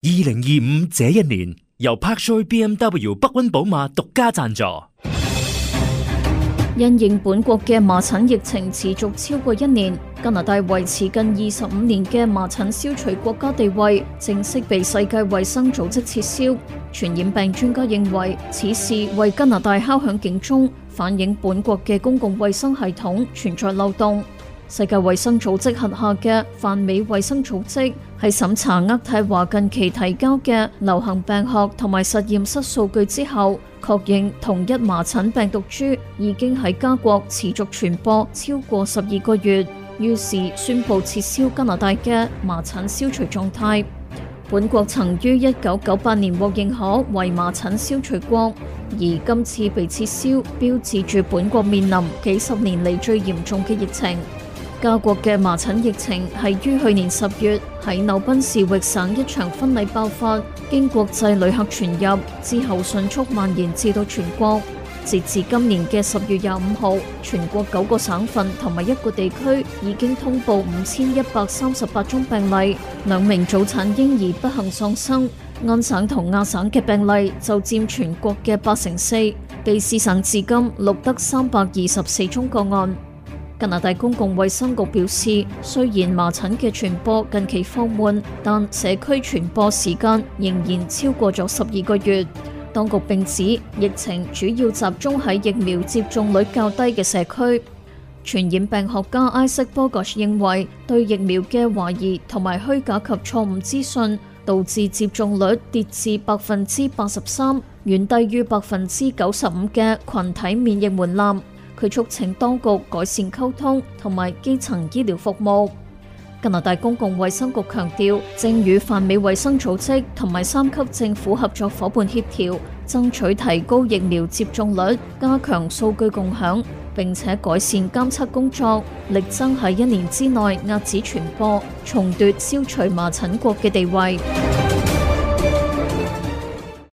2025這一年，由 Parkshow BMW 北溫寶馬獨家贊助。 因應本國嘅麻疹疫情持續超過1年，加拿大維持近25年嘅麻疹消除國家地位，正式被世界衛生組織撤銷。傳染病專家認為，此事為加拿大敲響警鐘，反映本國嘅公共衛生系統存在漏洞。世界衛生組織轄下嘅泛美衛生組織喺審查渥太華近期提交嘅流行病學同埋實驗室數據之後，確認同一麻疹病毒株已經喺加國持續傳播超過12個月，於是宣布撤銷加拿大嘅麻疹消除狀態。本國曾於1998年獲認可為麻疹消除國，而今次被撤銷，標誌住本國面臨幾十年嚟最嚴重嘅疫情。加國嘅麻疹疫情係於去年10月喺紐賓士域省一場婚禮爆發，經國際旅客傳入之後迅速蔓延至到全國。截至今年嘅10月25號，全國9個省份同埋1個地區已經通報5138宗病例，2名早產嬰兒不幸喪生。安省同亞省嘅病例就佔全國嘅84%，卑詩省至今錄得324宗個案。加拿大公共衛生局表示，雖然麻疹嘅傳播近期放緩，但社區傳播時間仍然超過咗12個月。當局並指，疫情主要集中喺疫苗接種率較低嘅社區。傳染病學家艾瑟波格認為，對疫苗嘅懷疑同埋虛假及錯誤資訊，導致接種率跌至83%，遠低於95%嘅群體免疫門檻。佢促請當局改善溝通同埋基層醫療服務。加拿大公共衛生局強調，正與泛美衛生組織同埋3級政府合作夥伴協調，爭取提高疫苗接種率，加強數據共享，並且改善監測工作，力爭喺1年之內遏止傳播，重奪消除麻疹國嘅地位。